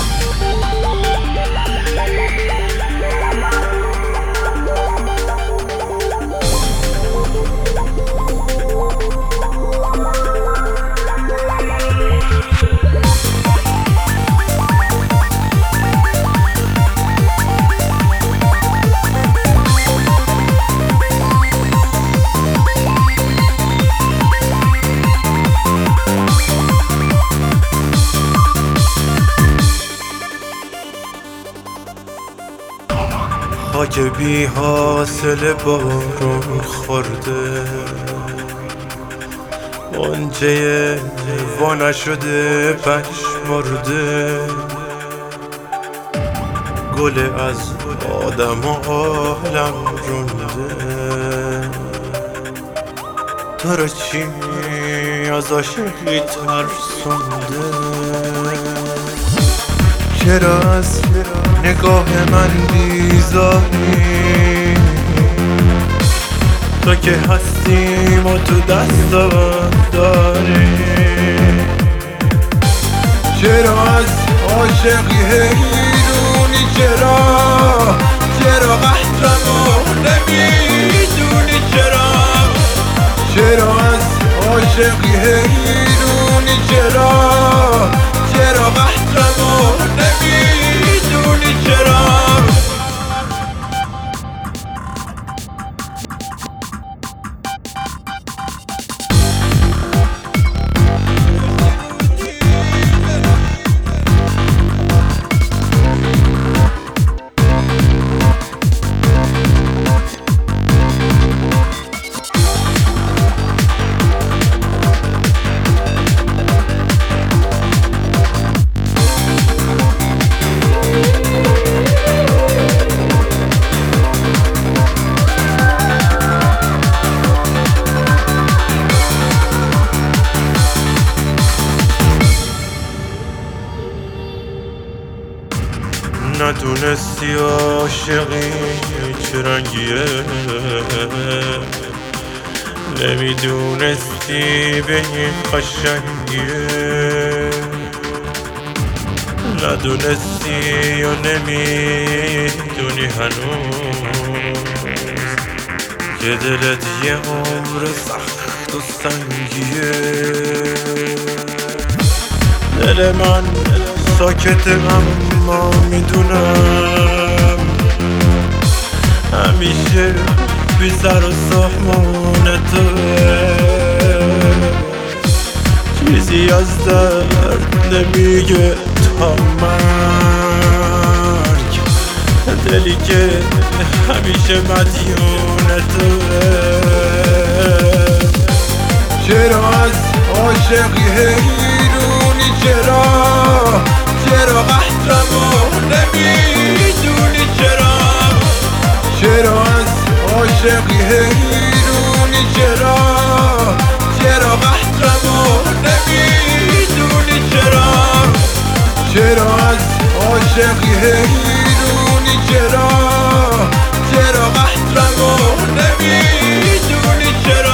خاک بی حاصل بارون خورده، غنچه وا نشده پژمرده، گل از آدم و عالم رونده. تو رو چی از عاشقی ترسونده؟ چرا از نگاه من بیزاری؟ تو که هستیم و تو دستات داری. چرا از عاشقی حیرونی؟ چرا قهرمو نمیدونی؟ چرا از عاشقی حیرونی؟ چرا قهرمو نمیدونی؟ ندونستی عاشقی چه رنگیه، نمیدونستی به این قشنگیه، ندونستی یا نمیدونی هنوز که دلت یه عمر سخت و سنگیه. دل من ساکته اما میدونم همیشه بی سر و سامان توه، چیزی از درد نمیگه تا مرگ، دلی که همیشه مدیون توه. چرا از عاشقی حیرونی؟ چرا قهرمو نمیدونی؟ چرا از عاشقی حیرونی؟ چرا قهرمو نمیدونی؟ چرا از عاشقی حیرونی؟ چرا قهرمو نمیدونی؟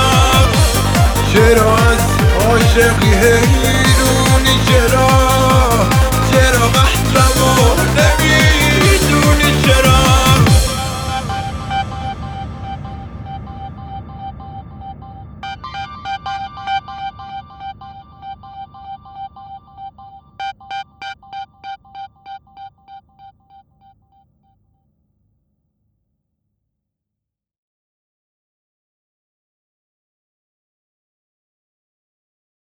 چرا از عاشقی حیرونی؟ چرا قهرمو نمیدونی؟